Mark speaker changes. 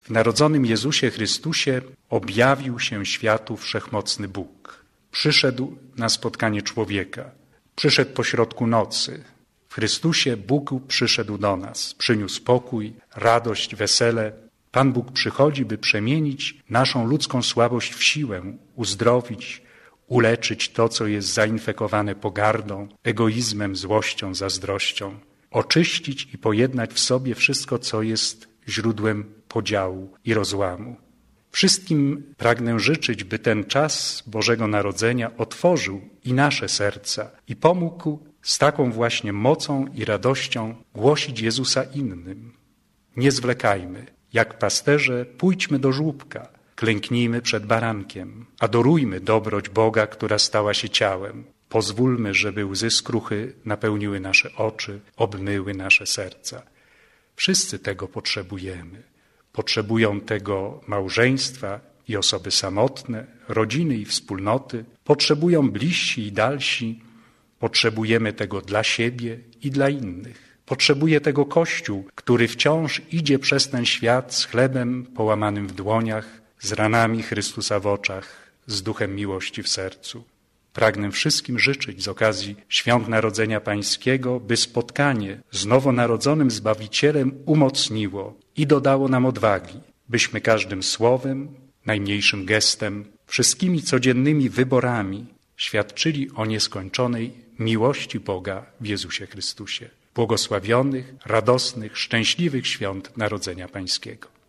Speaker 1: W narodzonym Jezusie Chrystusie objawił się światu wszechmocny Bóg. Przyszedł na spotkanie człowieka. Przyszedł pośrodku nocy. W Chrystusie Bóg przyszedł do nas. Przyniósł pokój, radość, wesele. Pan Bóg przychodzi, by przemienić naszą ludzką słabość w siłę, uzdrowić, uleczyć to, co jest zainfekowane pogardą, egoizmem, złością, zazdrością. Oczyścić i pojednać w sobie wszystko, co jest źródłem podziału i rozłamu. Wszystkim pragnę życzyć, by ten czas Bożego Narodzenia otworzył i nasze serca i pomógł z taką właśnie mocą i radością głosić Jezusa innym. Nie zwlekajmy. Jak pasterze pójdźmy do żłóbka, klęknijmy przed barankiem, adorujmy dobroć Boga, która stała się ciałem. Pozwólmy, żeby łzy skruchy napełniły nasze oczy, obmyły nasze serca. Wszyscy tego potrzebujemy. Potrzebują tego małżeństwa i osoby samotne, rodziny i wspólnoty. Potrzebują bliżsi i dalsi. Potrzebujemy tego dla siebie i dla innych. Potrzebuje tego Kościół, który wciąż idzie przez ten świat z chlebem połamanym w dłoniach, z ranami Chrystusa w oczach, z duchem miłości w sercu. Pragnę wszystkim życzyć z okazji Świąt Narodzenia Pańskiego, by spotkanie z nowonarodzonym Zbawicielem umocniło i dodało nam odwagi, byśmy każdym słowem, najmniejszym gestem, wszystkimi codziennymi wyborami świadczyli o nieskończonej miłości Boga w Jezusie Chrystusie. Błogosławionych, radosnych, szczęśliwych Świąt Narodzenia Pańskiego.